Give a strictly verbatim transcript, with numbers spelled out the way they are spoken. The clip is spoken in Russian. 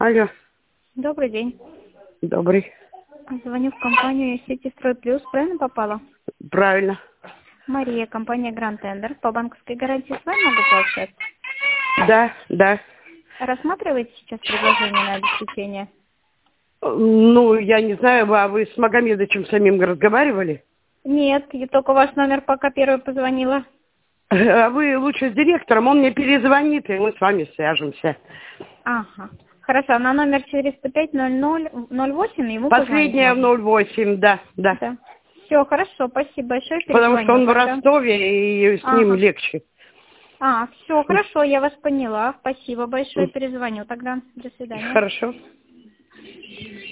Алло, Добрый день. добрый. Звоню в компанию Сити Строй Плюс. Правильно попала? Правильно. Мария, компания Grand Tender. По банковской гарантии с вами могу пообщаться? Да, да. Рассматриваете сейчас предложение на обеспечение? Ну, я не знаю, а вы с Магомедовичем самим разговаривали? Нет, я только ваш номер пока первый позвонила. А вы лучше с директором, он мне перезвонит, и мы с вами свяжемся. Ага. Хорошо, на номер четыреста пять ноль ноль ноль восемь ему позвонить Последняя в можно? ноль восемь, да, да. Да. Все, хорошо, спасибо большое, Потому что перезвоню он в тогда. Ростове, и с ним Ага. легче. А, все, хорошо, я вас поняла. Спасибо большое, перезвоню тогда. До свидания. Хорошо.